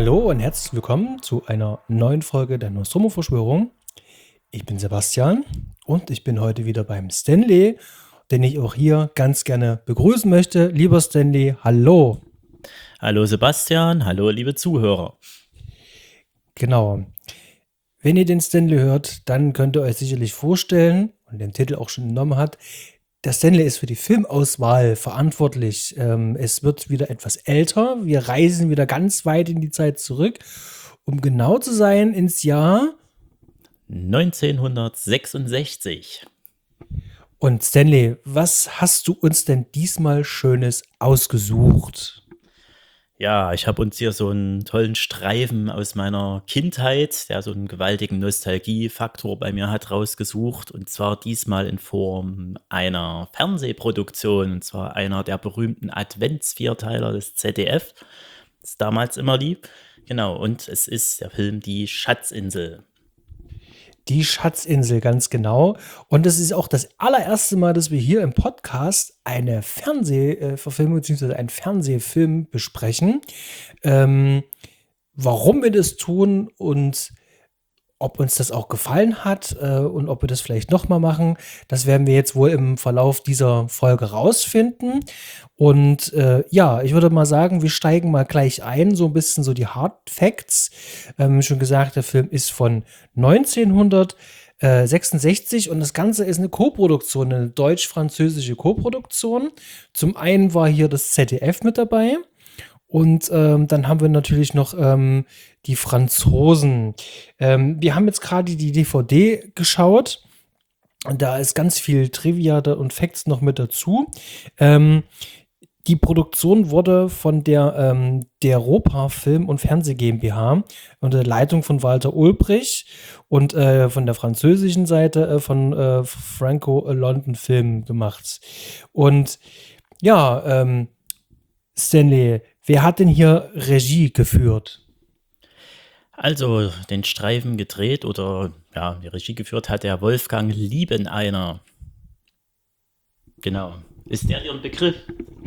Hallo und herzlich willkommen zu einer neuen Folge der Nostromo-Verschwörung. Ich bin Sebastian und ich bin heute wieder beim Stanley, den ich auch hier ganz gerne begrüßen möchte. Lieber Stanley, hallo. Hallo Sebastian, hallo liebe Zuhörer. Genau. Wenn ihr den Stanley hört, dann könnt ihr euch sicherlich vorstellen, und den Titel auch schon entnommen hat, der Stanley ist für die Filmauswahl verantwortlich. Es wird wieder etwas älter. Wir reisen wieder ganz weit in die Zeit zurück. Um genau zu sein, ins Jahr. 1966. Und Stanley, was hast du uns denn diesmal Schönes ausgesucht? Ja, ich habe uns hier so einen tollen Streifen aus meiner Kindheit, der so einen gewaltigen Nostalgiefaktor bei mir hat, rausgesucht. Und zwar diesmal in Form einer Fernsehproduktion, und zwar einer der berühmten Adventsvierteiler des ZDF, das damals immer lief. Genau, und es ist der Film Die Schatzinsel. Die Schatzinsel, ganz genau. Und es ist auch das allererste Mal, dass wir hier im Podcast eine Fernsehverfilmung bzw. einen Fernsehfilm besprechen. Ähm, Warum wir das tun und ob uns das auch gefallen hat und ob wir das vielleicht noch mal machen, das werden wir jetzt wohl im Verlauf dieser Folge rausfinden. Und ja, ich würde mal sagen, wir steigen mal gleich ein, so ein bisschen so die Hard Facts. Wie schon gesagt, der Film ist von 1966 und das Ganze ist eine Koproduktion, eine deutsch-französische Koproduktion. Zum einen war hier das ZDF mit dabei. Und dann haben wir natürlich noch die Franzosen. Wir haben jetzt gerade die DVD geschaut. Und da ist ganz viel Trivia und Facts noch mit dazu. Ähm, Die Produktion wurde von der Europa Film- und Fernseh GmbH unter der Leitung von Walter Ulbrich und von der französischen Seite von Franco London Film gemacht. Und ja, Stanley, wer hat denn hier Regie geführt? Also den Streifen gedreht oder ja, die Regie geführt hat der Wolfgang Liebeneiner. Genau. Ist der dir ein Begriff?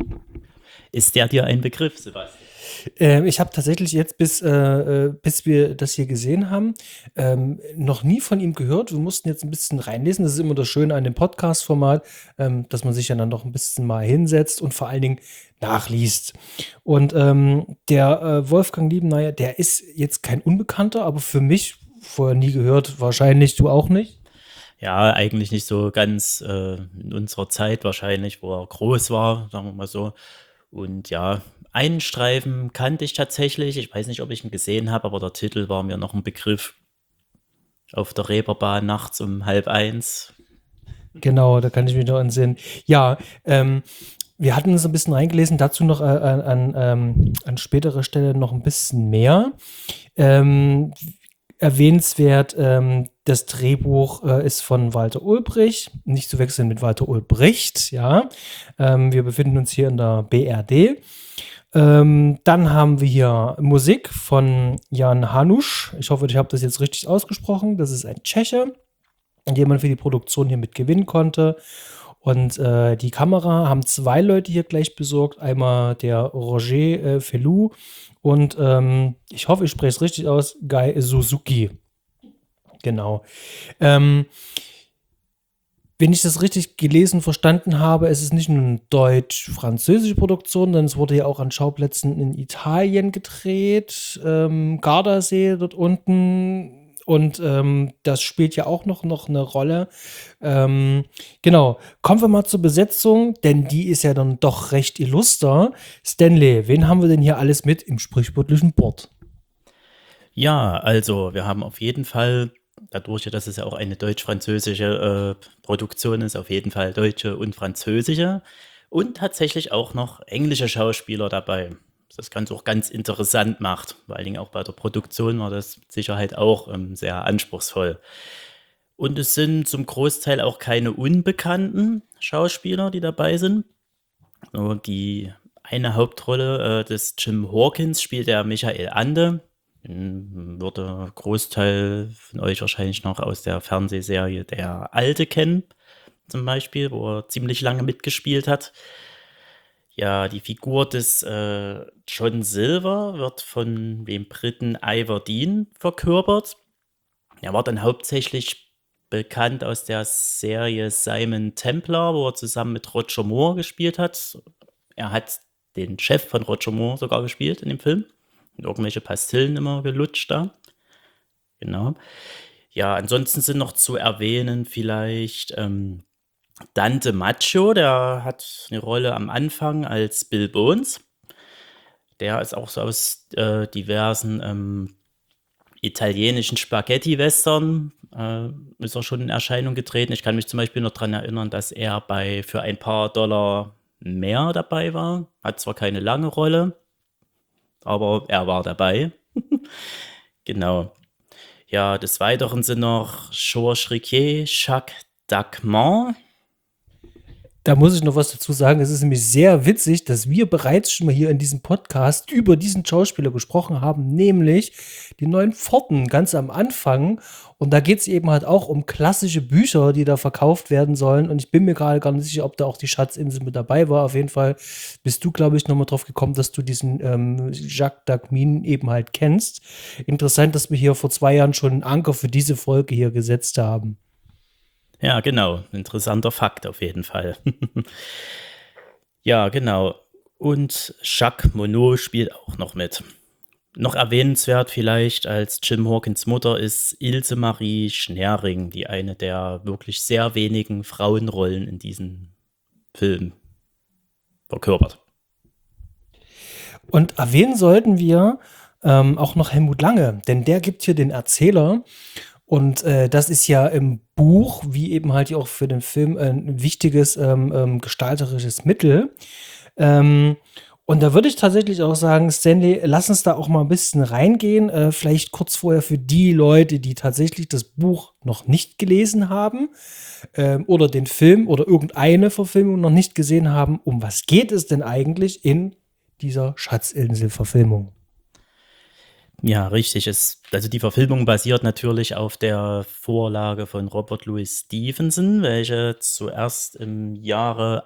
Ist der dir ein Begriff, Sebastian? Ich habe tatsächlich jetzt, bis wir das hier gesehen haben, noch nie von ihm gehört. Wir mussten jetzt ein bisschen reinlesen. Das ist immer das Schöne an dem Podcast-Format, dass man sich ja dann noch ein bisschen mal hinsetzt und vor allen Dingen nachliest. Und der Wolfgang Liebenauer, der ist jetzt kein Unbekannter, aber für mich vorher nie gehört. Wahrscheinlich du auch nicht. Ja, eigentlich nicht so ganz in unserer Zeit wahrscheinlich, wo er groß war, sagen wir mal so. Und ja, einen Streifen kannte ich tatsächlich. Ich weiß nicht, ob ich ihn gesehen habe, aber der Titel war mir noch ein Begriff. Auf der Reeperbahn nachts um 12:30. Genau, da kann ich mich noch entsinnen. Ja, wir hatten uns ein bisschen reingelesen, dazu noch an späterer Stelle noch ein bisschen mehr. Ähm, Erwähnenswert, das Drehbuch ist von Walter Ulbrich, nicht zu wechseln mit Walter Ulbricht, ja. Wir befinden uns hier in der BRD. Dann haben wir hier Musik von Jan Hanusch. Ich hoffe, ich habe das jetzt richtig ausgesprochen. Das ist ein Tscheche, den man für die Produktion hier mit gewinnen konnte. Und die Kamera haben zwei Leute hier gleich besorgt. Einmal der Roger Felou und ich hoffe, ich spreche es richtig aus, Guy Suzuki. Genau. Ähm, Wenn ich das richtig gelesen, verstanden habe, es ist nicht nur eine deutsch-französische Produktion, sondern es wurde ja auch an Schauplätzen in Italien gedreht, Gardasee dort unten. Und das spielt ja auch noch eine Rolle. Genau. Kommen wir mal zur Besetzung, denn die ist ja dann doch recht illuster. Stanley, wen haben wir denn hier alles mit im sprichwörtlichen Bord? Ja, also wir haben auf jeden Fall, dadurch, dass es ja auch eine deutsch-französische Produktion ist, auf jeden Fall deutsche und französische und tatsächlich auch noch englische Schauspieler dabei. Was das Ganze auch ganz interessant macht. Vor allen Dingen auch bei der Produktion war das mit Sicherheit auch sehr anspruchsvoll. Und es sind zum Großteil auch keine unbekannten Schauspieler, die dabei sind. Nur die eine Hauptrolle des Jim Hawkins spielt der Michael Ande. Den würde Großteil von euch wahrscheinlich noch aus der Fernsehserie Der Alte kennen, zum Beispiel, wo er ziemlich lange mitgespielt hat. Ja, die Figur des John Silver wird von dem Briten Ivor Dean verkörpert. Er war dann hauptsächlich bekannt aus der Serie Simon Templar, wo er zusammen mit Roger Moore gespielt hat. Er hat den Chef von Roger Moore sogar gespielt in dem Film. Und irgendwelche Pastillen immer gelutscht da. Genau. Ja, ansonsten sind noch zu erwähnen vielleicht Dante Macho, der hat eine Rolle am Anfang als Bill Bones. Der ist auch so aus diversen italienischen Spaghetti-Western ist er schon in Erscheinung getreten. Ich kann mich zum Beispiel noch daran erinnern, dass er für ein paar Dollar mehr dabei war. Hat zwar keine lange Rolle, aber er war dabei. Genau. Ja, des Weiteren sind noch Georges Riquet, Jacques Dacman. Da muss ich noch was dazu sagen. Es ist nämlich sehr witzig, dass wir bereits schon mal hier in diesem Podcast über diesen Schauspieler gesprochen haben, nämlich die neuen Pforten ganz am Anfang. Und da geht es eben halt auch um klassische Bücher, die da verkauft werden sollen. Und ich bin mir gerade gar nicht sicher, ob da auch die Schatzinsel mit dabei war. Auf jeden Fall bist du, glaube ich, nochmal drauf gekommen, dass du diesen Jacques Dacmin eben halt kennst. Interessant, dass wir hier vor 2 Jahren schon einen Anker für diese Folge hier gesetzt haben. Ja, genau. Interessanter Fakt auf jeden Fall. Ja, genau. Und Jacques Monod spielt auch noch mit. Noch erwähnenswert vielleicht als Jim Hawkins Mutter ist Ilse Marie Schneering, die eine der wirklich sehr wenigen Frauenrollen in diesem Film verkörpert. Und erwähnen sollten wir auch noch Helmut Lange, denn der gibt hier den Erzähler. Und das ist ja im Buch, wie eben halt auch für den Film, ein wichtiges gestalterisches Mittel. Und da würde ich tatsächlich auch sagen, Stanley, lass uns da auch mal ein bisschen reingehen. Vielleicht kurz vorher für die Leute, die tatsächlich das Buch noch nicht gelesen haben oder den Film oder irgendeine Verfilmung noch nicht gesehen haben. Um was geht es denn eigentlich in dieser Schatzinsel-Verfilmung? Ja, richtig. Also die Verfilmung basiert natürlich auf der Vorlage von Robert Louis Stevenson, welche zuerst im Jahre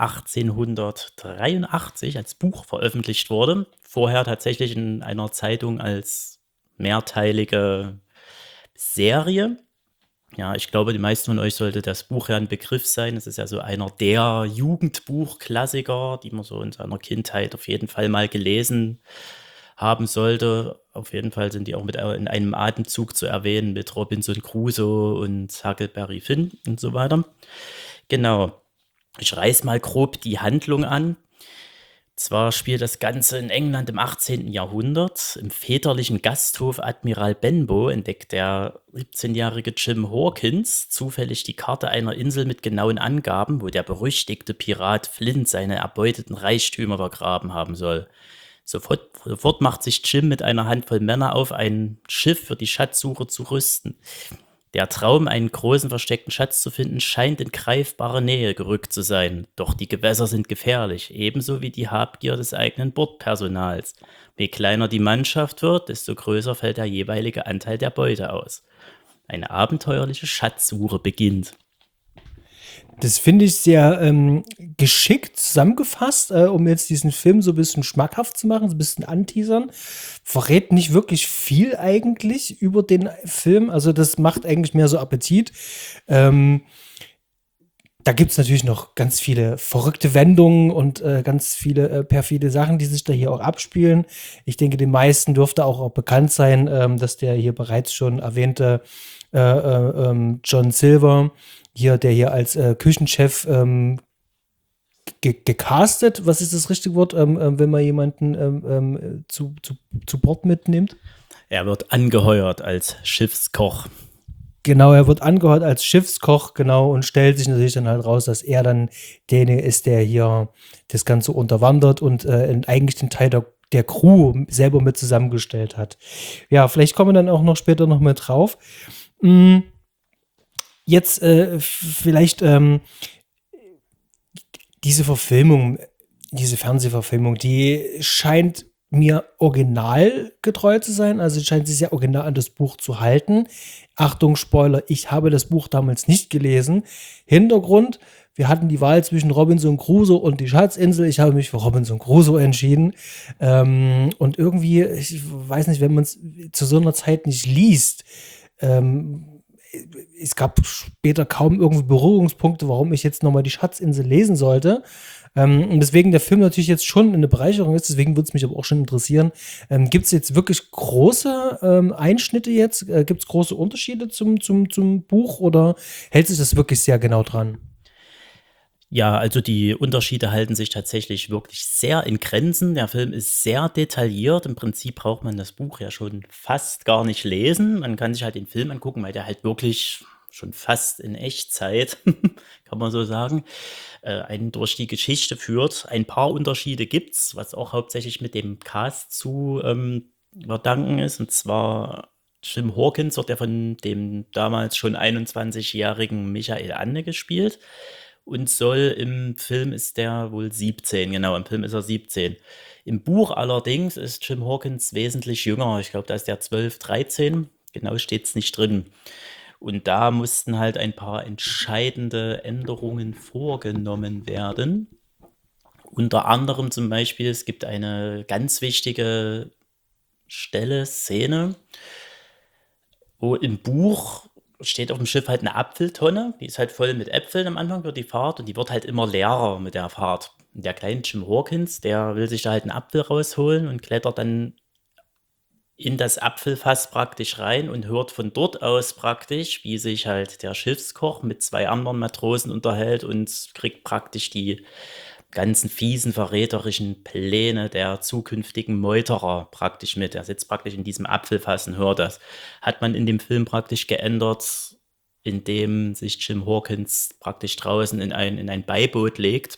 1883 als Buch veröffentlicht wurde. Vorher tatsächlich in einer Zeitung als mehrteilige Serie. Ja, ich glaube, die meisten von euch sollte das Buch ja ein Begriff sein. Es ist ja so einer der Jugendbuchklassiker, die man so in seiner Kindheit auf jeden Fall mal gelesen haben sollte. Auf jeden Fall sind die auch in einem Atemzug zu erwähnen mit Robinson Crusoe und Huckleberry Finn und so weiter. Genau. Ich reiß mal grob die Handlung an. Zwar spielt das Ganze in England im 18. Jahrhundert. Im väterlichen Gasthof Admiral Benbow entdeckt der 17-jährige Jim Hawkins zufällig die Karte einer Insel mit genauen Angaben, wo der berüchtigte Pirat Flint seine erbeuteten Reichtümer vergraben haben soll. Sofort macht sich Jim mit einer Handvoll Männer auf, ein Schiff für die Schatzsuche zu rüsten. Der Traum, einen großen versteckten Schatz zu finden, scheint in greifbare Nähe gerückt zu sein. Doch die Gewässer sind gefährlich, ebenso wie die Habgier des eigenen Bordpersonals. Je kleiner die Mannschaft wird, desto größer fällt der jeweilige Anteil der Beute aus. Eine abenteuerliche Schatzsuche beginnt. Das finde ich sehr geschickt zusammengefasst, um jetzt diesen Film so ein bisschen schmackhaft zu machen, so ein bisschen anteasern. Verrät nicht wirklich viel eigentlich über den Film. Also das macht eigentlich mehr so Appetit. Da gibt es natürlich noch ganz viele verrückte Wendungen und ganz viele perfide Sachen, die sich da hier auch abspielen. Ich denke, den meisten dürfte auch bekannt sein, dass der hier bereits schon erwähnte John Silver, der hier als Küchenchef gecastet, was ist das richtige Wort, wenn man jemanden zu Bord mitnimmt? Er wird angeheuert als Schiffskoch. Genau, er wird angeheuert als Schiffskoch, genau, und stellt sich natürlich dann halt raus, dass er dann derjenige ist, der hier das Ganze unterwandert und eigentlich den Teil der Crew selber mit zusammengestellt hat. Ja, vielleicht kommen wir dann auch noch später noch mal drauf. Jetzt vielleicht diese Verfilmung, diese Fernsehverfilmung, die scheint mir originalgetreu zu sein. Also scheint sich sehr original an das Buch zu halten. Achtung, Spoiler, ich habe das Buch damals nicht gelesen. Hintergrund, wir hatten die Wahl zwischen Robinson Crusoe und die Schatzinsel. Ich habe mich für Robinson Crusoe entschieden. Und irgendwie, ich weiß nicht, wenn man es zu so einer Zeit nicht liest, ähm, es gab später kaum irgendwie Berührungspunkte, warum ich jetzt nochmal die Schatzinsel lesen sollte. Und deswegen der Film natürlich jetzt schon eine Bereicherung ist, deswegen würde es mich aber auch schon interessieren. Gibt es jetzt wirklich große Einschnitte jetzt? Gibt es große Unterschiede zum Buch oder hält sich das wirklich sehr genau dran? Ja, also die Unterschiede halten sich tatsächlich wirklich sehr in Grenzen. Der Film ist sehr detailliert. Im Prinzip braucht man das Buch ja schon fast gar nicht lesen. Man kann sich halt den Film angucken, weil der halt wirklich schon fast in Echtzeit, kann man so sagen, einen durch die Geschichte führt. Ein paar Unterschiede gibt's, was auch hauptsächlich mit dem Cast zu verdanken ist. Und zwar Jim Hawkins wird ja von dem damals schon 21-jährigen Michael Ande gespielt und im Film ist der wohl 17, genau, im Film ist er 17. Im Buch allerdings ist Jim Hawkins wesentlich jünger. Ich glaube, da ist der 12, 13. Genau steht es nicht drin. Und da mussten halt ein paar entscheidende Änderungen vorgenommen werden. Unter anderem zum Beispiel, es gibt eine ganz wichtige Szene, wo im Buch steht auf dem Schiff halt eine Apfeltonne, die ist halt voll mit Äpfeln am Anfang für die Fahrt und die wird halt immer leerer mit der Fahrt. Und der kleine Jim Hawkins, der will sich da halt einen Apfel rausholen und klettert dann in das Apfelfass praktisch rein und hört von dort aus praktisch, wie sich halt der Schiffskoch mit 2 anderen Matrosen unterhält und kriegt praktisch die ganzen fiesen, verräterischen Pläne der zukünftigen Meuterer praktisch mit. Er sitzt praktisch in diesem Apfelfass und hört das. Hat man in dem Film praktisch geändert, indem sich Jim Hawkins praktisch draußen in ein Beiboot legt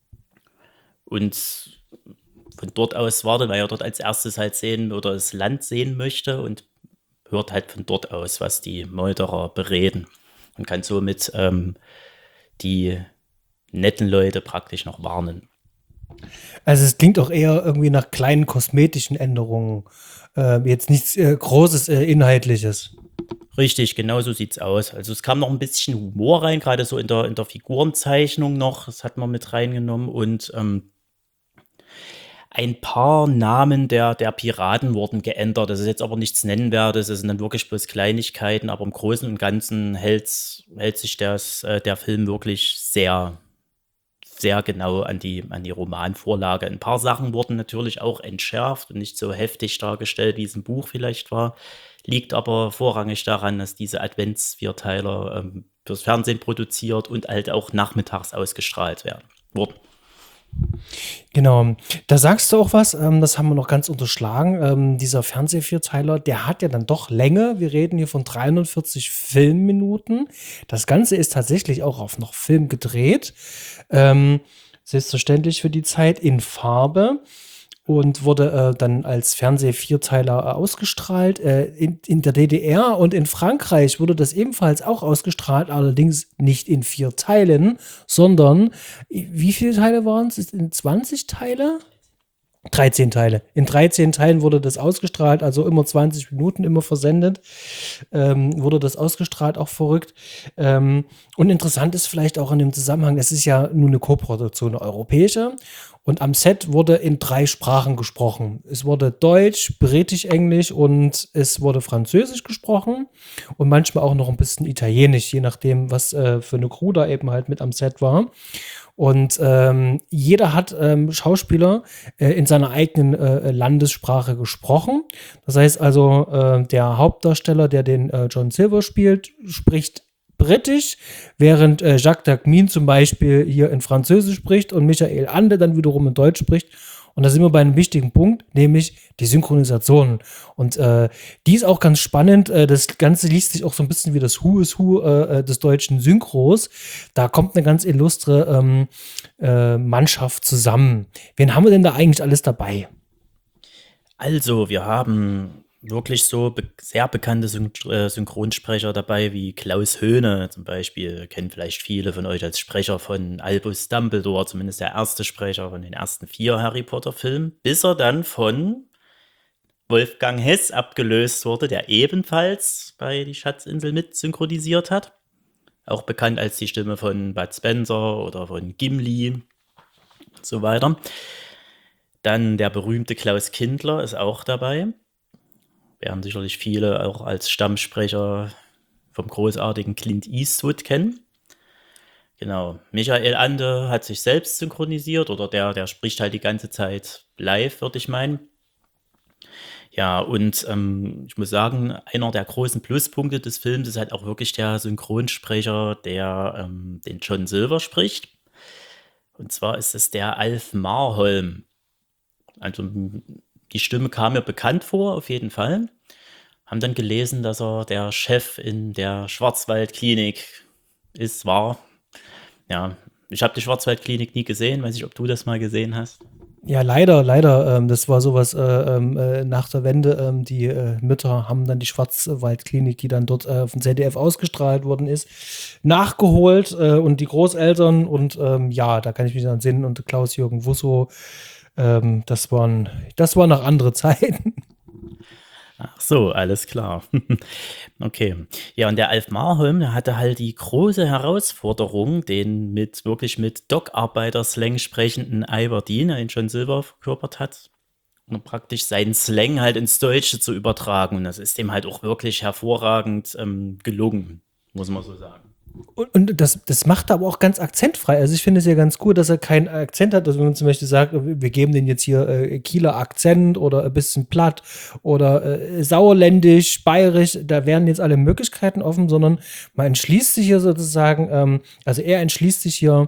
und von dort aus wartet, weil er dort als erstes halt sehen oder das Land sehen möchte und hört halt von dort aus, was die Meuterer bereden und kann somit die netten Leute praktisch noch warnen. Also es klingt auch eher irgendwie nach kleinen kosmetischen Änderungen. Jetzt nichts Großes, Inhaltliches. Richtig, genau so sieht's aus. Also es kam noch ein bisschen Humor rein, gerade so in der Figurenzeichnung noch, das hat man mit reingenommen und ein paar Namen der Piraten wurden geändert. Das ist jetzt aber nichts Nennenswertes, das sind dann wirklich bloß Kleinigkeiten, aber im Großen und Ganzen hält sich der Film wirklich sehr, sehr genau an die Romanvorlage. Ein paar Sachen wurden natürlich auch entschärft und nicht so heftig dargestellt, wie es im Buch vielleicht war. Liegt aber vorrangig daran, dass diese Advents-Vierteiler fürs Fernsehen produziert und halt auch nachmittags ausgestrahlt wurden. Genau, da sagst du auch was, das haben wir noch ganz unterschlagen. Dieser Fernsehvierteiler, der hat ja dann doch Länge. Wir reden hier von 340 Filmminuten. Das Ganze ist tatsächlich auch auf noch Film gedreht. Selbstverständlich für die Zeit in Farbe und wurde dann als Fernsehvierteiler ausgestrahlt. In der DDR und in Frankreich wurde das ebenfalls auch ausgestrahlt, allerdings nicht in 4 Teilen, sondern wie viele Teile waren es? In 20 Teile? 13 Teile. In 13 Teilen wurde das ausgestrahlt, also immer 20 Minuten, immer versendet, wurde das ausgestrahlt, auch verrückt. Und interessant ist vielleicht auch in dem Zusammenhang, es ist ja nur eine Koproduktion, eine europäische. Und am Set wurde in 3 Sprachen gesprochen. Es wurde Deutsch, Britisch, Englisch und es wurde Französisch gesprochen und manchmal auch noch ein bisschen Italienisch, je nachdem, was für eine Crew da eben halt mit am Set war. Und jeder hat Schauspieler in seiner eigenen Landessprache gesprochen. Das heißt also, der Hauptdarsteller, der den John Silver spielt, spricht Britisch, während Jacques Dagmin zum Beispiel hier in Französisch spricht und Michael Ande dann wiederum in Deutsch spricht. Und da sind wir bei einem wichtigen Punkt, nämlich die Synchronisation. Und die ist auch ganz spannend. Das Ganze liest sich auch so ein bisschen wie das Who is Who des deutschen Synchros. Da kommt eine ganz illustre Mannschaft zusammen. Wen haben wir denn da eigentlich alles dabei? Also, wir haben wirklich so sehr bekannte Synchronsprecher dabei, wie Klaus Höhne zum Beispiel. Kennen vielleicht viele von euch als Sprecher von Albus Dumbledore, zumindest der erste Sprecher von den ersten 4 Harry Potter-Filmen, bis er dann von Wolfgang Hess abgelöst wurde, der ebenfalls bei Die Schatzinsel mit synchronisiert hat. auch bekannt als die Stimme von Bud Spencer oder von Gimli und so weiter. Dann der berühmte Klaus Kindler ist auch dabei. Werden sicherlich viele auch als Stammsprecher vom großartigen Clint Eastwood kennen. Genau. Michael Ande hat sich selbst synchronisiert oder der spricht halt die ganze Zeit live, würde ich meinen. Ja, und ich muss sagen, einer der großen Pluspunkte des Films ist halt auch wirklich der Synchronsprecher, der den John Silver spricht. Und zwar ist es der Alf Marholm. Also die Stimme kam mir bekannt vor, auf jeden Fall. Haben dann gelesen, dass er der Chef in der Schwarzwaldklinik war. Ja, ich habe die Schwarzwaldklinik nie gesehen. Weiß nicht, ob du das mal gesehen hast. Ja, leider, leider. Das war sowas nach der Wende. Die Mütter haben dann die Schwarzwaldklinik, die dann dort auf dem ZDF ausgestrahlt worden ist, nachgeholt und die Großeltern. Und ja, da kann ich mich dann sehen. Und Klaus-Jürgen Wusso, das waren noch andere Zeiten. Ach so, alles klar. Okay. Ja, und der Alf Marholm, der hatte halt die große Herausforderung, den wirklich mit Dockarbeiter-Slang sprechenden Ivar Dean, den John Silver verkörpert hat, und praktisch seinen Slang halt ins Deutsche zu übertragen. Und das ist dem halt auch wirklich hervorragend gelungen, muss man so sagen. Und das macht er aber auch ganz akzentfrei. Also ich finde es ja ganz gut, dass er keinen Akzent hat. Also wenn man zum Beispiel sagt, wir geben den jetzt hier Kieler Akzent oder ein bisschen platt oder sauerländisch, bayerisch, da wären jetzt alle Möglichkeiten offen, sondern man entschließt sich hier sozusagen, also er entschließt sich hier,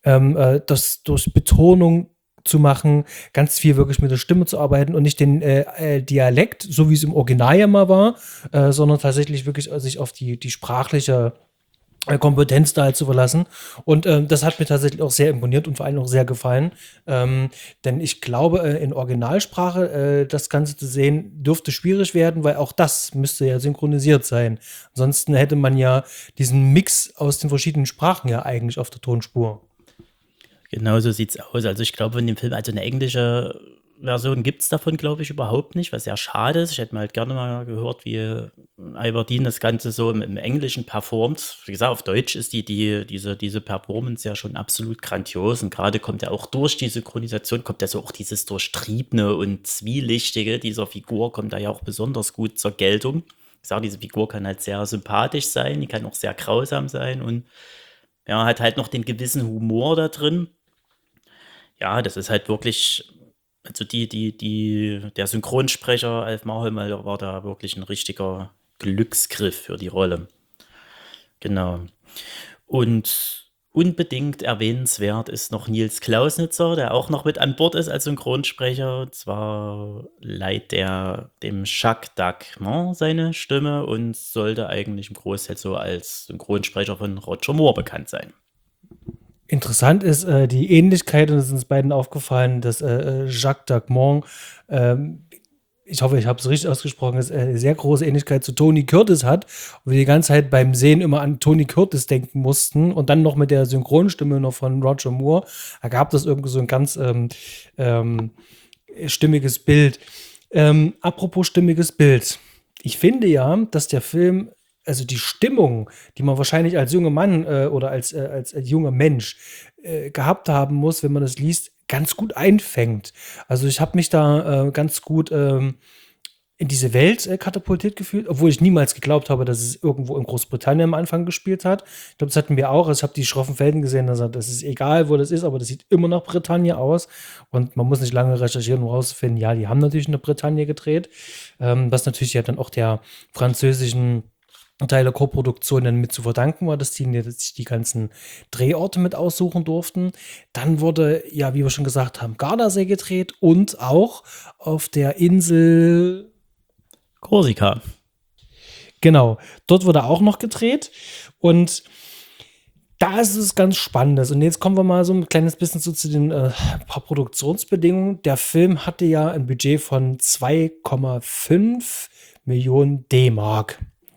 das durch Betonung zu machen, ganz viel wirklich mit der Stimme zu arbeiten und nicht den Dialekt, so wie es im Original ja mal war, sondern tatsächlich wirklich sich auf die sprachliche Kompetenz da halt zu verlassen. Und das hat mir tatsächlich auch sehr imponiert und vor allem auch sehr gefallen. Denn ich glaube, in Originalsprache das Ganze zu sehen, dürfte schwierig werden, weil auch das müsste ja synchronisiert sein. Ansonsten hätte man ja diesen Mix aus den verschiedenen Sprachen ja eigentlich auf der Tonspur. Genau so sieht's aus. Also ich glaube, in dem Film, also eine englische Version gibt es davon, glaube ich, überhaupt nicht, was sehr schade ist. Ich hätte mal halt gerne mal gehört, wie Ivar Dean das Ganze so im Englischen performt. Wie gesagt, auf Deutsch ist diese Performance ja schon absolut grandios und gerade kommt ja auch durch die Synchronisation, kommt ja so auch dieses Durchtriebene und Zwielichtige dieser Figur, kommt da ja auch besonders gut zur Geltung. Ich sage, diese Figur kann halt sehr sympathisch sein, die kann auch sehr grausam sein und ja, hat halt noch den gewissen Humor da drin. Ja, das ist halt wirklich, also der Synchronsprecher Alf Marholm war da wirklich ein richtiger Glücksgriff für die Rolle. Genau. Und unbedingt erwähnenswert ist noch Nils Klausnitzer, der auch noch mit an Bord ist als Synchronsprecher. Und zwar leiht der dem Jacques Dacman seine Stimme und sollte eigentlich im Großteil so als Synchronsprecher von Roger Moore bekannt sein. Interessant ist die Ähnlichkeit, und es ist uns beiden aufgefallen, dass Jacques Dacman, ich hoffe, ich habe es richtig ausgesprochen, ist eine sehr große Ähnlichkeit zu Tony Curtis hat. Und wir die ganze Zeit beim Sehen immer an Tony Curtis denken mussten und dann noch mit der Synchronstimme noch von Roger Moore ergab das irgendwie so ein ganz stimmiges Bild. Apropos stimmiges Bild. Ich finde ja, dass der Film, also die Stimmung, die man wahrscheinlich als junger Mann oder als junger Mensch gehabt haben muss, wenn man das liest, ganz gut einfängt. Also ich habe mich da ganz gut in diese Welt katapultiert gefühlt, obwohl ich niemals geglaubt habe, dass es irgendwo in Großbritannien am Anfang gespielt hat. Ich glaube, das hatten wir auch. Also ich habe die schroffen Felden gesehen, das ist egal, wo das ist, aber das sieht immer nach Bretagne aus. Und man muss nicht lange recherchieren, um herauszufinden, ja, die haben natürlich in der Bretagne gedreht. Was natürlich ja dann auch der französischen Teil der Koproduktion dann mit zu verdanken war, dass die sich die ganzen Drehorte mit aussuchen durften. Dann wurde, ja, wie wir schon gesagt haben, Gardasee gedreht und auch auf der Insel Korsika. Genau, dort wurde auch noch gedreht und da ist es ganz Spannendes. Und jetzt kommen wir mal so ein kleines bisschen so zu den paar Produktionsbedingungen. Der Film hatte ja ein Budget von 2,5 Millionen D-Mark.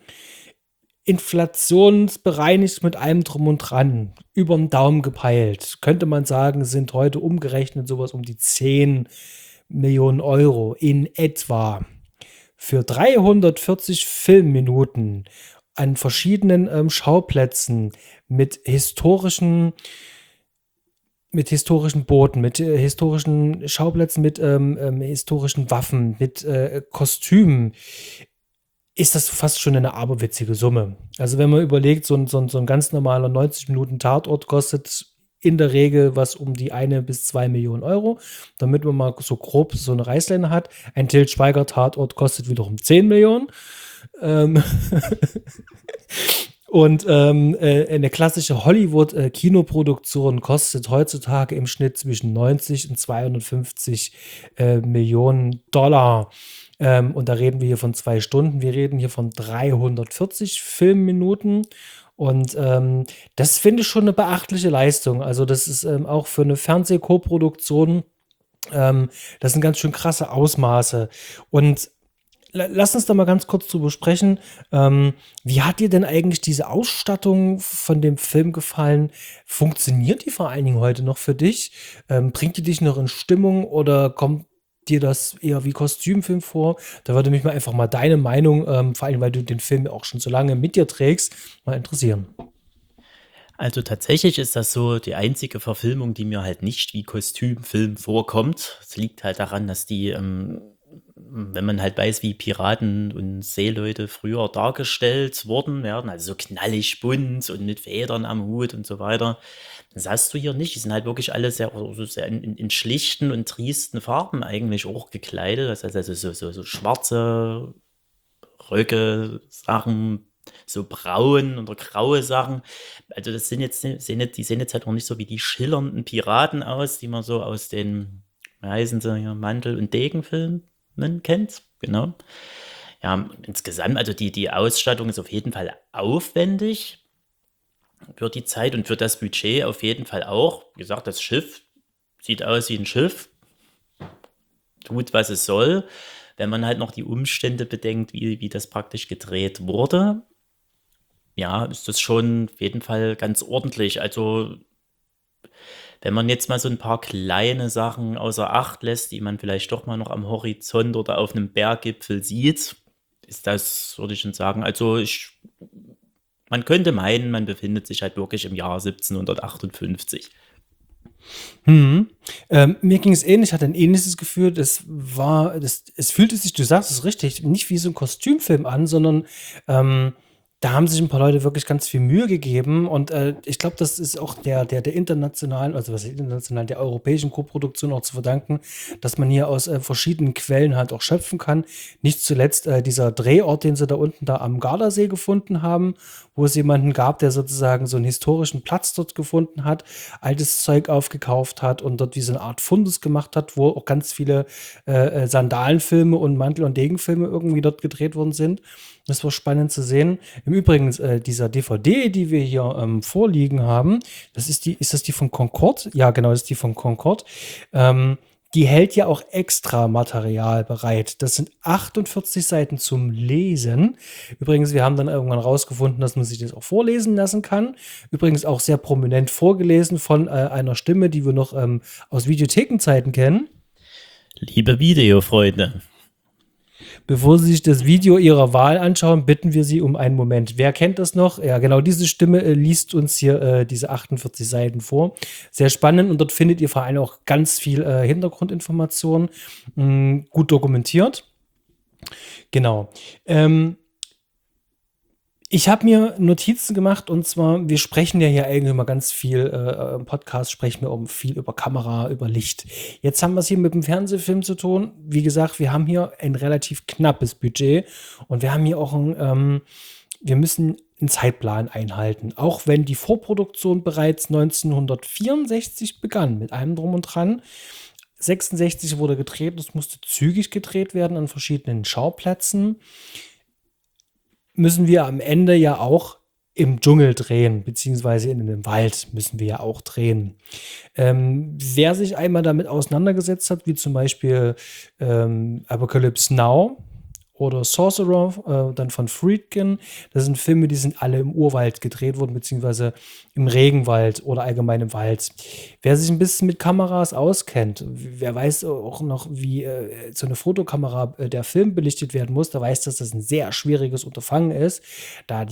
Inflationsbereinigt mit allem drum und dran, über den Daumen gepeilt, könnte man sagen, sind heute umgerechnet sowas um die 10 Millionen Euro in etwa. Für 340 Filmminuten an verschiedenen Schauplätzen mit historischen Booten, mit historischen Schauplätzen, mit historischen Waffen, mit Kostümen, ist das fast schon eine aberwitzige Summe. Also wenn man überlegt, so ein ganz normaler 90 Minuten Tatort kostet in der Regel was um die 1 bis 2 Millionen Euro, damit man mal so grob so eine Reißleine hat. Ein Til Schweiger Tatort kostet wiederum 10 Millionen. Ähm, Und eine klassische Hollywood-Kinoproduktion kostet heutzutage im Schnitt zwischen 90 und 250 Millionen Dollar. Und da reden wir hier von 2 Stunden. Wir reden hier von 340 Filmminuten. Und das finde ich schon eine beachtliche Leistung. Also das ist auch für eine Fernsehkoproduktion, das sind ganz schön krasse Ausmaße. Und lass uns da mal ganz kurz drüber sprechen. Wie hat dir denn eigentlich diese Ausstattung von dem Film gefallen? Funktioniert die vor allen Dingen heute noch für dich? Bringt die dich noch in Stimmung oder kommt dir das eher wie Kostümfilm vor? Da würde mich mal einfach mal deine Meinung, vor allem weil du den Film ja auch schon so lange mit dir trägst, mal interessieren. Also tatsächlich ist das so die einzige Verfilmung, die mir halt nicht wie Kostümfilm vorkommt. Es liegt halt daran, dass die, wenn man halt weiß, wie Piraten und Seeleute früher dargestellt worden werden, also so knallig bunt und mit Federn am Hut und so weiter, das hast du hier nicht. Die sind halt wirklich alle sehr, also sehr in schlichten und triesten Farben eigentlich auch gekleidet. Das heißt also so schwarze Röcke, Sachen, so braun oder graue Sachen. Also das sind jetzt, die sehen jetzt halt auch nicht so wie die schillernden Piraten aus, die man so aus den, wie heißen sie hier, Mantel- und Degenfilmen kennt. Genau. Ja, insgesamt, also die Ausstattung ist auf jeden Fall aufwendig für die Zeit und für das Budget auf jeden Fall auch. Wie gesagt, das Schiff sieht aus wie ein Schiff, tut, was es soll. Wenn man halt noch die Umstände bedenkt, wie das praktisch gedreht wurde, ja, ist das schon auf jeden Fall ganz ordentlich. Also, wenn man jetzt mal so ein paar kleine Sachen außer Acht lässt, die man vielleicht doch mal noch am Horizont oder auf einem Berggipfel sieht, ist das, würde ich schon sagen, also man könnte meinen, man befindet sich halt wirklich im Jahr 1758. Mhm. Mir ging es ähnlich, ich hatte ein ähnliches Gefühl. Es fühlte sich, du sagst es richtig, nicht wie so ein Kostümfilm an, sondern da haben sich ein paar Leute wirklich ganz viel Mühe gegeben. Und ich glaube, das ist auch der internationalen, also was heißt international, der europäischen Koproduktion auch zu verdanken, dass man hier aus verschiedenen Quellen halt auch schöpfen kann. Nicht zuletzt dieser Drehort, den sie da unten da am Gardasee gefunden haben, wo es jemanden gab, der sozusagen so einen historischen Platz dort gefunden hat, altes Zeug aufgekauft hat und dort wie so eine Art Fundus gemacht hat, wo auch ganz viele Sandalenfilme und Mantel- und Degenfilme irgendwie dort gedreht worden sind. Das war spannend zu sehen. Im Übrigen, dieser DVD, die wir hier vorliegen haben, ist das die von Concord? Ja, genau, das ist die von Concord. Die hält ja auch extra Material bereit. Das sind 48 Seiten zum Lesen. Übrigens, wir haben dann irgendwann rausgefunden, dass man sich das auch vorlesen lassen kann. Übrigens auch sehr prominent vorgelesen von einer Stimme, die wir noch aus Videothekenzeiten kennen. Liebe Videofreunde, Bevor Sie sich das Video Ihrer Wahl anschauen, bitten wir Sie um einen Moment. Wer kennt das noch? Ja, genau, diese Stimme liest uns hier diese 48 Seiten vor. Sehr spannend und dort findet ihr vor allem auch ganz viel Hintergrundinformationen, gut dokumentiert. Genau. Ich habe mir Notizen gemacht und zwar, wir sprechen ja hier eigentlich immer ganz viel, im Podcast sprechen wir viel über Kamera, über Licht. Jetzt haben wir es hier mit dem Fernsehfilm zu tun. Wie gesagt, wir haben hier ein relativ knappes Budget und wir haben hier auch wir müssen einen Zeitplan einhalten. Auch wenn die Vorproduktion bereits 1964 begann, mit allem drum und dran. 66 wurde gedreht, es musste zügig gedreht werden an verschiedenen Schauplätzen. Müssen wir am Ende ja auch im Dschungel drehen, beziehungsweise in einem Wald müssen wir ja auch drehen. Wer sich einmal damit auseinandergesetzt hat, wie zum Beispiel Apocalypse Now oder Sorcerer, dann von Friedkin. Das sind Filme, die sind alle im Urwald gedreht worden, beziehungsweise im Regenwald oder allgemein im Wald. Wer sich ein bisschen mit Kameras auskennt, wer weiß auch noch, wie so eine Fotokamera der Film belichtet werden muss, der weiß, dass das ein sehr schwieriges Unterfangen ist, da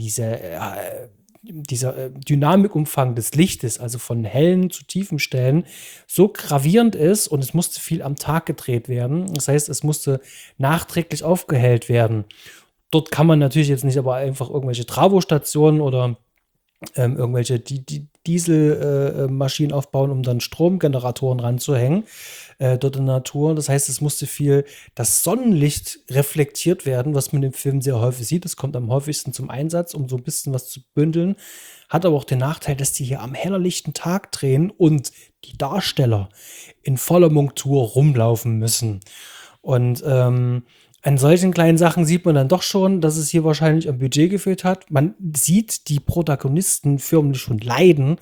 dieser Dynamikumfang des Lichtes, also von hellen zu tiefen Stellen, so gravierend ist und es musste viel am Tag gedreht werden. Das heißt, es musste nachträglich aufgehellt werden. Dort kann man natürlich jetzt nicht aber einfach irgendwelche Travostationen oder irgendwelche Dieselmaschinen aufbauen, um dann Stromgeneratoren ranzuhängen, dort in der Natur. Das heißt, es musste viel das Sonnenlicht reflektiert werden, was man im Film sehr häufig sieht. Das kommt am häufigsten zum Einsatz, um so ein bisschen was zu bündeln. Hat aber auch den Nachteil, dass die hier am hellerlichten Tag drehen und die Darsteller in voller Montur rumlaufen müssen. Und an solchen kleinen Sachen sieht man dann doch schon, dass es hier wahrscheinlich am Budget gefehlt hat. Man sieht die Protagonisten förmlich schon leiden.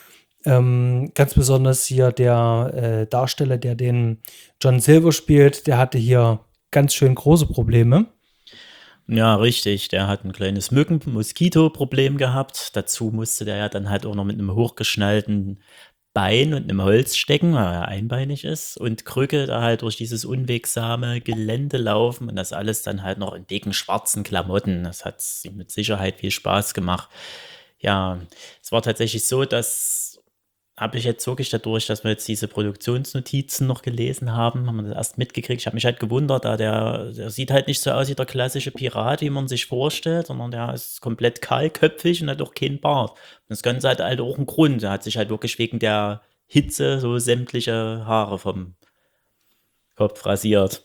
Ganz besonders hier der Darsteller, der den John Silver spielt, der hatte hier ganz schön große Probleme. Ja, richtig. Der hat ein kleines Moskito-Problem gehabt. Dazu musste der ja dann halt auch noch mit einem hochgeschnallten Bein und einem Holz stecken, weil er einbeinig ist, und Krücke da halt durch dieses unwegsame Gelände laufen und das alles dann halt noch in dicken schwarzen Klamotten. Das hat ihm mit Sicherheit viel Spaß gemacht. Ja, es war tatsächlich so, dass habe ich jetzt wirklich dadurch, dass wir jetzt diese Produktionsnotizen noch gelesen haben wir das erst mitgekriegt. Ich habe mich halt gewundert, da der sieht halt nicht so aus wie der klassische Pirat, wie man sich vorstellt, sondern der ist komplett kahlköpfig und hat auch keinen Bart. Und das Ganze hat halt auch einen Grund. Er hat sich halt wirklich wegen der Hitze so sämtliche Haare vom Kopf rasiert.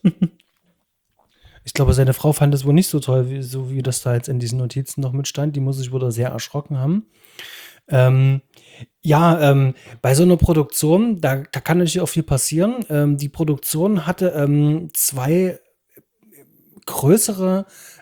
Ich glaube, seine Frau fand das wohl nicht so toll, so wie das da jetzt in diesen Notizen noch mitstand. Die muss sich wohl da sehr erschrocken haben. Bei so einer Produktion, da kann natürlich auch viel passieren. Die Produktion hatte zwei größere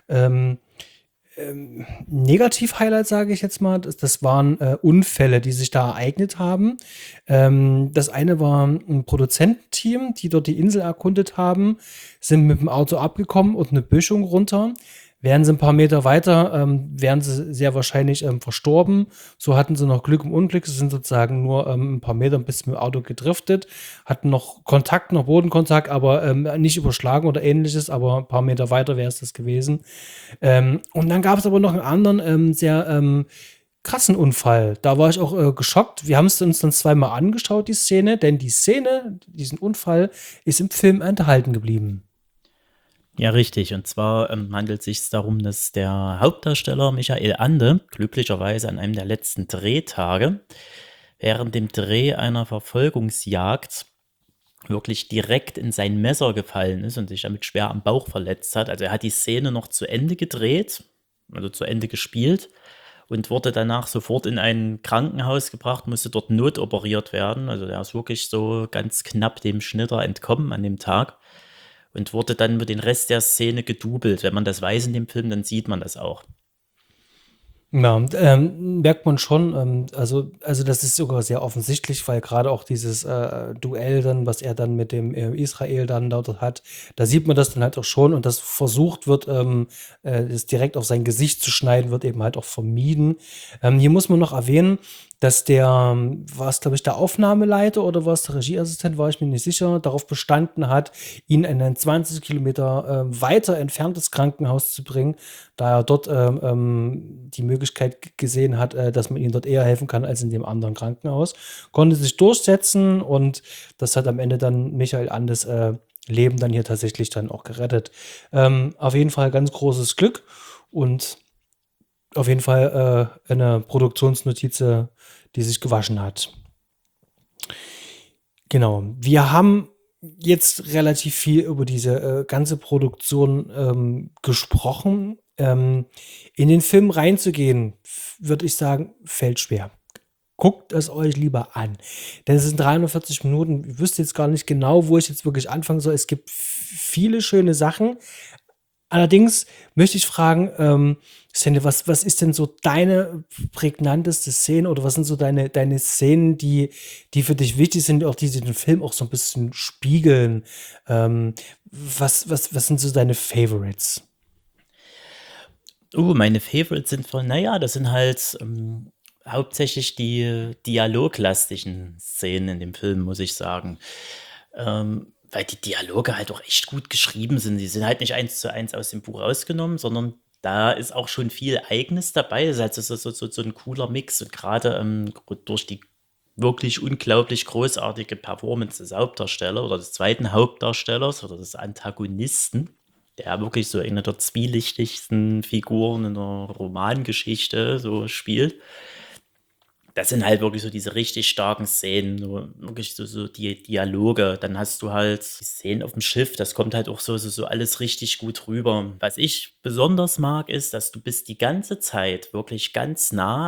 Negativ-Highlights, sage ich jetzt mal. Das waren Unfälle, die sich da ereignet haben. Das eine war ein Produzententeam, die dort die Insel erkundet haben, sind mit dem Auto abgekommen und eine Böschung runter. Wären sie ein paar Meter weiter, wären sie sehr wahrscheinlich verstorben. So hatten sie noch Glück im Unglück. Sie sind sozusagen nur ein paar Meter bis mit dem Auto gedriftet, hatten noch Kontakt, noch Bodenkontakt, aber nicht überschlagen oder ähnliches, aber ein paar Meter weiter wäre es das gewesen. Und dann gab es aber noch einen anderen sehr krassen Unfall. Da war ich auch geschockt. Wir haben es uns dann zweimal angeschaut, die Szene, denn die Szene, diesen Unfall, ist im Film enthalten geblieben. Ja, richtig. Und zwar handelt es sich darum, dass der Hauptdarsteller Michael Ande glücklicherweise an einem der letzten Drehtage während dem Dreh einer Verfolgungsjagd wirklich direkt in sein Messer gefallen ist und sich damit schwer am Bauch verletzt hat. Also er hat die Szene noch zu Ende gedreht, also zu Ende gespielt und wurde danach sofort in ein Krankenhaus gebracht, musste dort notoperiert werden. Also er ist wirklich so ganz knapp dem Schnitter entkommen an dem Tag und wurde dann mit den Rest der Szene gedoubelt. Wenn man das weiß in dem Film, dann sieht man das auch. Ja, merkt man schon, also das ist sogar sehr offensichtlich, weil gerade auch dieses Duell dann, was er dann mit dem Israel dann dort hat, da sieht man das dann halt auch schon und das versucht wird, das direkt auf sein Gesicht zu schneiden, wird eben halt auch vermieden. Hier muss man noch erwähnen, dass war es, glaube ich, der Aufnahmeleiter oder war es der Regieassistent, war ich mir nicht sicher, darauf bestanden hat, ihn in ein 20 Kilometer weiter entferntes Krankenhaus zu bringen, da er dort die Möglichkeit gesehen hat, dass man ihm dort eher helfen kann als in dem anderen Krankenhaus. Konnte sich durchsetzen und das hat am Ende dann Michael Andes Leben dann hier tatsächlich dann auch gerettet. Auf jeden Fall ganz großes Glück und auf jeden Fall eine Produktionsnotiz, die sich gewaschen hat. Genau. Wir haben jetzt relativ viel über diese ganze Produktion gesprochen. In den Film reinzugehen, würde ich sagen, fällt schwer. Guckt es euch lieber an. Denn es sind 340 Minuten. Ich wüsste jetzt gar nicht genau, wo ich jetzt wirklich anfangen soll. Es gibt viele schöne Sachen. Allerdings möchte ich fragen, Sandy, was ist denn so deine prägnanteste Szene oder was sind so deine Szenen, die für dich wichtig sind, auch die den Film auch so ein bisschen spiegeln? Was sind so deine Favorites? Meine Favorites sind naja, das sind halt hauptsächlich die dialoglastigen Szenen in dem Film, muss ich sagen. Weil die Dialoge halt auch echt gut geschrieben sind. Die sind halt nicht eins zu eins aus dem Buch rausgenommen, sondern da ist auch schon viel Eigenes dabei. Das ist halt so ein cooler Mix. Und gerade durch die wirklich unglaublich großartige Performance des Hauptdarstellers oder des zweiten Hauptdarstellers oder des Antagonisten, der wirklich so eine der zwielichtigsten Figuren in der Romangeschichte so spielt. Das sind halt wirklich so diese richtig starken Szenen, so wirklich so die Dialoge. Dann hast du halt die Szenen auf dem Schiff, das kommt halt auch so alles richtig gut rüber. Was ich besonders mag, ist, dass du bist die ganze Zeit wirklich ganz nah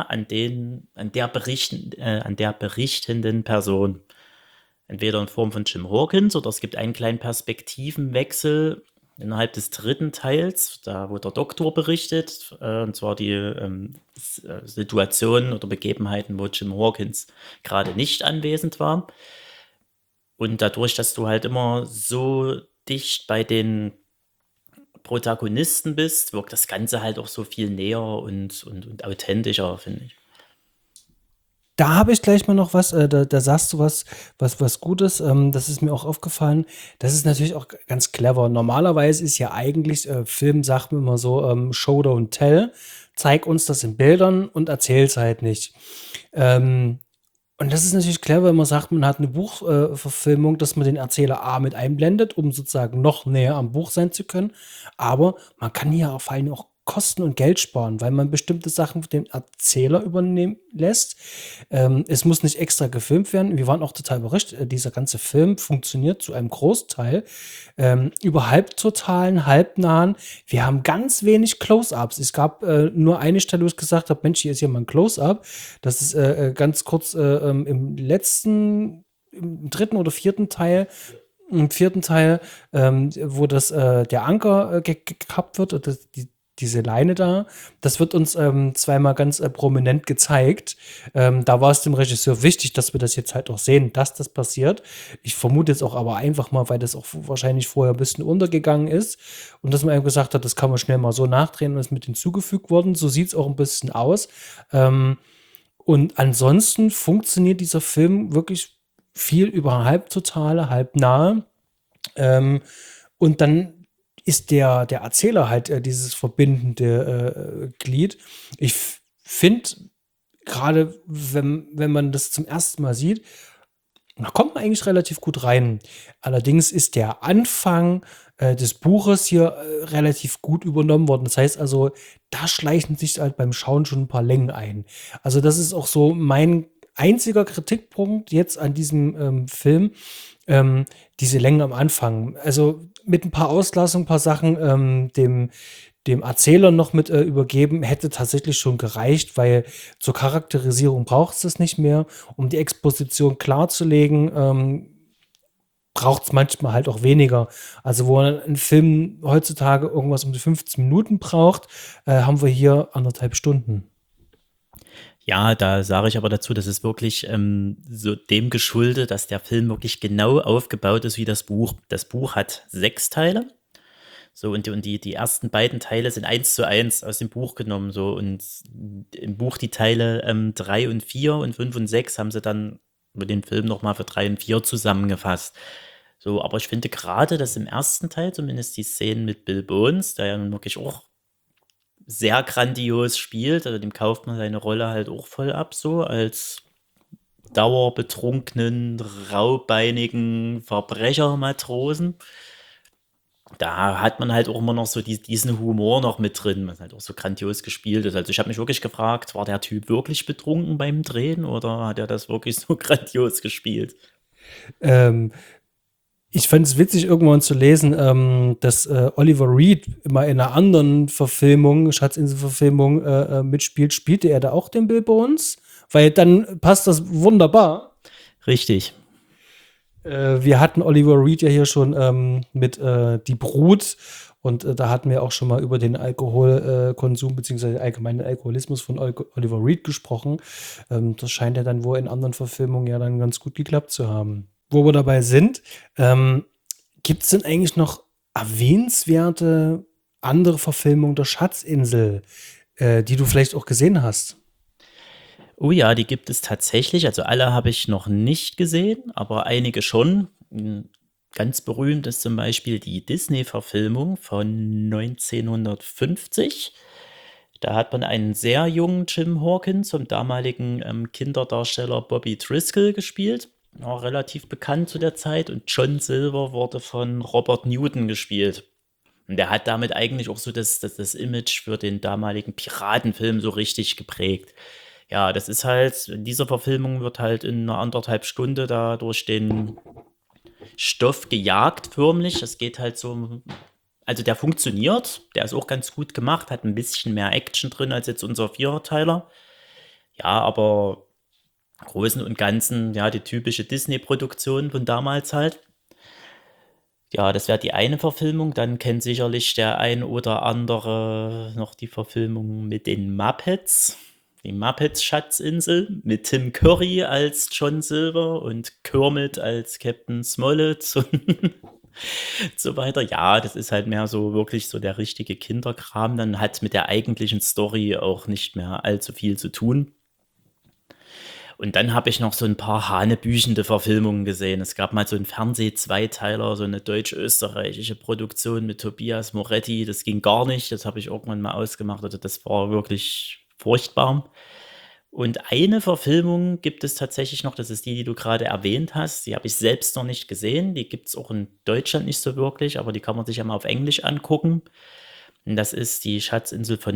an der berichtenden Person. Entweder in Form von Jim Hawkins oder es gibt einen kleinen Perspektivenwechsel innerhalb des dritten Teils, da wo der Doktor berichtet, und zwar die Situationen oder Begebenheiten, wo Jim Hawkins gerade nicht anwesend war. Und dadurch, dass du halt immer so dicht bei den Protagonisten bist, wirkt das Ganze halt auch so viel näher und authentischer, finde ich. Da habe ich gleich mal noch was, da sagst du was Gutes, das ist mir auch aufgefallen. Das ist natürlich auch ganz clever. Normalerweise ist ja eigentlich, Film sagt man immer so, Show don't tell. Zeig uns das in Bildern und erzähl's halt nicht. Ähm, und das ist natürlich clever, wenn man sagt, man hat eine Buchverfilmung, dass man den Erzähler A mit einblendet, um sozusagen noch näher am Buch sein zu können. Aber man kann hier vor allem auch Kosten und Geld sparen, weil man bestimmte Sachen dem Erzähler übernehmen lässt. Es muss nicht extra gefilmt werden. Wir waren auch total überrascht. Dieser ganze Film funktioniert zu einem Großteil über halbtotalen, halbnahen. Wir haben ganz wenig Close-ups. Es gab nur eine Stelle, wo ich gesagt habe, Mensch, hier ist ja mal ein Close-up. Das ist ganz kurz im dritten oder vierten Teil, im vierten Teil, wo der Anker gekappt wird, oder diese Leine da, das wird uns zweimal ganz prominent gezeigt. Da war es dem Regisseur wichtig, dass wir das jetzt halt auch sehen, dass das passiert. Ich vermute jetzt auch aber einfach mal, weil das auch wahrscheinlich vorher ein bisschen untergegangen ist und dass man eben gesagt hat, das kann man schnell mal so nachdrehen und ist mit hinzugefügt worden. So sieht es auch ein bisschen aus. Und ansonsten funktioniert dieser Film wirklich viel über Halbtotale, halbnahe. Und dann ist der Erzähler halt dieses verbindende Glied. Ich finde, gerade wenn man das zum ersten Mal sieht, da kommt man eigentlich relativ gut rein. Allerdings ist der Anfang des Buches hier relativ gut übernommen worden. Das heißt also, da schleichen sich halt beim Schauen schon ein paar Längen ein. Also das ist auch so mein einziger Kritikpunkt jetzt an diesem Film, diese Länge am Anfang. Also mit ein paar Auslassungen, ein paar Sachen dem Erzähler noch mit übergeben, hätte tatsächlich schon gereicht, weil zur Charakterisierung braucht es das nicht mehr. Um die Exposition klarzulegen, braucht es manchmal halt auch weniger. Also wo ein Film heutzutage irgendwas um die 15 Minuten braucht, haben wir hier 1,5 Stunden. Ja, da sage ich aber dazu, das ist wirklich so dem geschuldet, dass der Film wirklich genau aufgebaut ist wie das Buch. Das Buch hat 6 Teile. So, und die ersten beiden Teile sind eins zu eins aus dem Buch genommen. So, und im Buch die Teile 3 und 4 und 5 und 6 haben sie dann mit dem Film nochmal für 3 und 4 zusammengefasst. So, aber ich finde gerade, dass im ersten Teil zumindest die Szenen mit Bill Bones, der ja nun wirklich auch sehr grandios spielt, also dem kauft man seine Rolle halt auch voll ab, so als dauerbetrunkenen, raubeinigen Verbrechermatrosen. Da hat man halt auch immer noch so diesen Humor noch mit drin, was halt auch so grandios gespielt ist. Also ich habe mich wirklich gefragt, war der Typ wirklich betrunken beim Drehen oder hat er das wirklich so grandios gespielt? Ähm, Ich fand es witzig, irgendwann zu lesen, dass Oliver Reed immer in einer anderen Verfilmung, Schatzinsel-Verfilmung, mitspielt. Spielte er da auch den Bill Bones? Weil dann passt das wunderbar. Richtig. Wir hatten Oliver Reed ja hier schon mit Die Brut und da hatten wir auch schon mal über den Alkoholkonsum beziehungsweise allgemeinen Alkoholismus von Oliver Reed gesprochen. Das scheint ja dann wohl in anderen Verfilmungen ja dann ganz gut geklappt zu haben. Wo wir dabei sind, gibt es denn eigentlich noch erwähnenswerte andere Verfilmung der Schatzinsel, die du vielleicht auch gesehen hast. Oh ja, die gibt es tatsächlich. Also alle habe ich noch nicht gesehen, aber einige schon. Ganz berühmt ist zum Beispiel die Disney-Verfilmung von 1950. Da hat man einen sehr jungen Jim Hawkins zum damaligen Kinderdarsteller Bobby Driscoll gespielt. War relativ bekannt zu der Zeit. Und John Silver wurde von Robert Newton gespielt. Und der hat damit eigentlich auch so das Image für den damaligen Piratenfilm so richtig geprägt. Ja, das ist halt, in dieser Verfilmung wird halt in einer 1,5 Stunde da durch den Stoff gejagt, förmlich. Es geht halt so, also der funktioniert, der ist auch ganz gut gemacht, hat ein bisschen mehr Action drin als jetzt unser Viererteiler. Ja, aber im Großen und Ganzen, ja, die typische Disney-Produktion von damals halt. Ja, das wäre die eine Verfilmung. Dann kennt sicherlich der ein oder andere noch die Verfilmung mit den Muppets. Die Muppets Schatzinsel mit Tim Curry als John Silver und Kermit als Captain Smollett und so weiter. Ja, das ist halt mehr so wirklich so der richtige Kinderkram. Dann hat mit der eigentlichen Story auch nicht mehr allzu viel zu tun. Und dann habe ich noch so ein paar hanebüchende Verfilmungen gesehen. Es gab mal so einen Fernseh-Zweiteiler, so eine deutsch-österreichische Produktion mit Tobias Moretti. Das ging gar nicht. Das habe ich irgendwann mal ausgemacht. Also das war wirklich furchtbar. Und eine Verfilmung gibt es tatsächlich noch, das ist die, die du gerade erwähnt hast. Die habe ich selbst noch nicht gesehen. Die gibt es auch in Deutschland nicht so wirklich, aber die kann man sich ja mal auf Englisch angucken. Und das ist die Schatzinsel von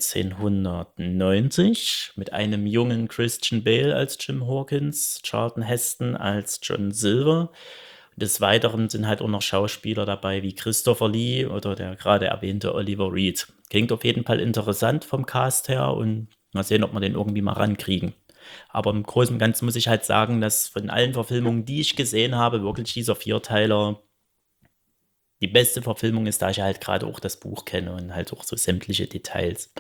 1990 mit einem jungen Christian Bale als Jim Hawkins, Charlton Heston als John Silver. Und des Weiteren sind halt auch noch Schauspieler dabei wie Christopher Lee oder der gerade erwähnte Oliver Reed. Klingt auf jeden Fall interessant vom Cast her und mal sehen, ob wir den irgendwie mal rankriegen. Aber im Großen und Ganzen muss ich halt sagen, dass von allen Verfilmungen, die ich gesehen habe, wirklich dieser Vierteiler die beste Verfilmung ist, da ich halt gerade auch das Buch kenne und halt auch so sämtliche Details.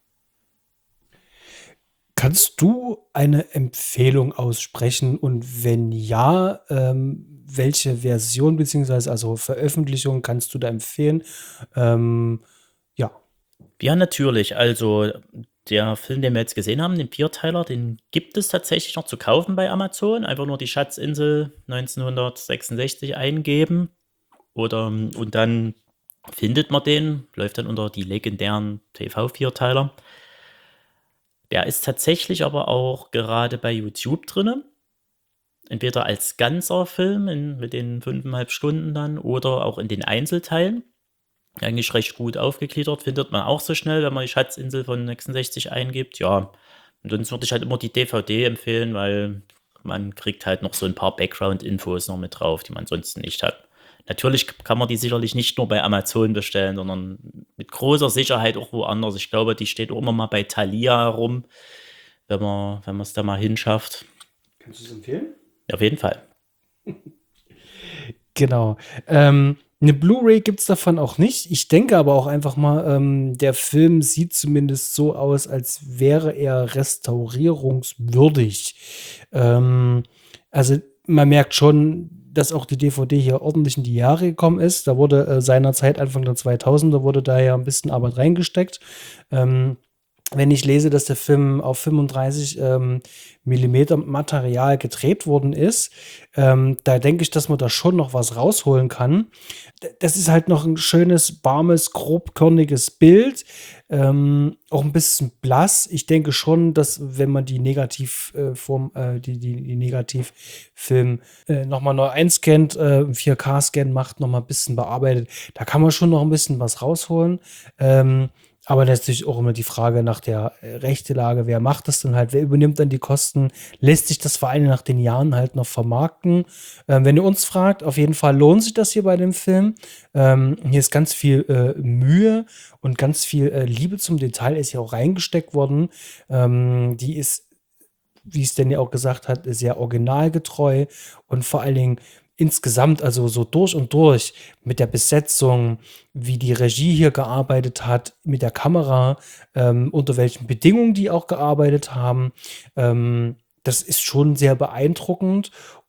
Kannst du eine Empfehlung aussprechen und wenn ja, welche Version beziehungsweise also Veröffentlichung kannst du da empfehlen? Ja, Ja, natürlich. Also der Film, den wir jetzt gesehen haben, den Vierteiler, den gibt es tatsächlich noch zu kaufen bei Amazon. Einfach nur die Schatzinsel 1966 eingeben und dann findet man den, läuft dann unter die legendären TV-Vierteiler. Der ist tatsächlich aber auch gerade bei YouTube drinne. Entweder als ganzer Film mit den 5,5 Stunden dann oder auch in den Einzelteilen. Eigentlich recht gut aufgegliedert, findet man auch so schnell, wenn man die Schatzinsel von 66 eingibt. Ja, und sonst würde ich halt immer die DVD empfehlen, weil man kriegt halt noch so ein paar Background-Infos noch mit drauf, die man sonst nicht hat. Natürlich kann man die sicherlich nicht nur bei Amazon bestellen, sondern mit großer Sicherheit auch woanders. Ich glaube, die steht auch immer mal bei Thalia rum, wenn man es da mal hinschafft. kannst du es empfehlen? Auf jeden Fall. Genau. Eine Blu-ray gibt es davon auch nicht. Ich denke aber auch einfach mal, der Film sieht zumindest so aus, als wäre er restaurierungswürdig. Also man merkt schon, dass auch die DVD hier ordentlich in die Jahre gekommen ist. Da wurde seinerzeit, Anfang der 2000er, wurde da ja ein bisschen Arbeit reingesteckt. Wenn ich lese, dass der Film auf 35 Millimeter Material gedreht worden ist, da denke ich, dass man da schon noch was rausholen kann. Das ist halt noch ein schönes, warmes, grobkörniges Bild, auch ein bisschen blass. Ich denke schon, dass wenn man die Negativform, die Negativfilm nochmal neu einscannt, 4K-Scan macht, nochmal ein bisschen bearbeitet, da kann man schon noch ein bisschen was rausholen. Aber natürlich auch immer die Frage nach der Rechtelage, wer macht das dann halt, wer übernimmt dann die Kosten, lässt sich das vor allem nach den Jahren halt noch vermarkten. Wenn ihr uns fragt, auf jeden Fall lohnt sich das hier bei dem Film. Hier ist ganz viel Mühe und ganz viel Liebe zum Detail ist ja auch reingesteckt worden. Die ist, wie es denn ja auch gesagt hat, sehr originalgetreu und vor allen Dingen insgesamt, also so durch und durch mit der Besetzung, wie die Regie hier gearbeitet hat, mit der Kamera, unter welchen Bedingungen die auch gearbeitet haben. Das ist schon sehr beeindruckend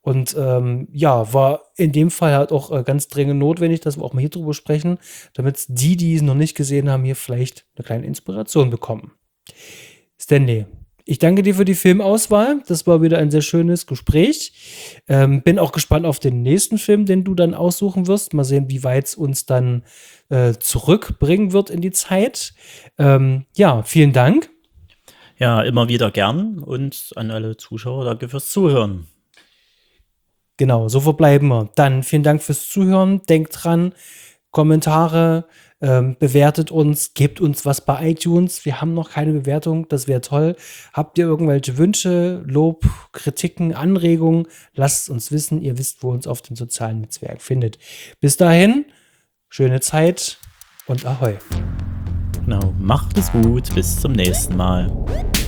Und ja, war in dem Fall halt auch ganz dringend notwendig, dass wir auch mal hier drüber sprechen, damit die es noch nicht gesehen haben, hier vielleicht eine kleine Inspiration bekommen. Stanley, ich danke dir für die Filmauswahl. Das war wieder ein sehr schönes Gespräch. Bin auch gespannt auf den nächsten Film, den du dann aussuchen wirst. Mal sehen, wie weit es uns dann zurückbringen wird in die Zeit. Ja, vielen Dank. Ja, immer wieder gern und an alle Zuschauer, danke fürs Zuhören. Genau, so verbleiben wir. Dann vielen Dank fürs Zuhören. Denkt dran, Kommentare, bewertet uns, gebt uns was bei iTunes. Wir haben noch keine Bewertung, das wäre toll. Habt ihr irgendwelche Wünsche, Lob, Kritiken, Anregungen? Lasst es uns wissen. Ihr wisst, wo ihr uns auf den sozialen Netzwerken findet. Bis dahin, schöne Zeit und Ahoi. Genau, macht es gut, bis zum nächsten Mal.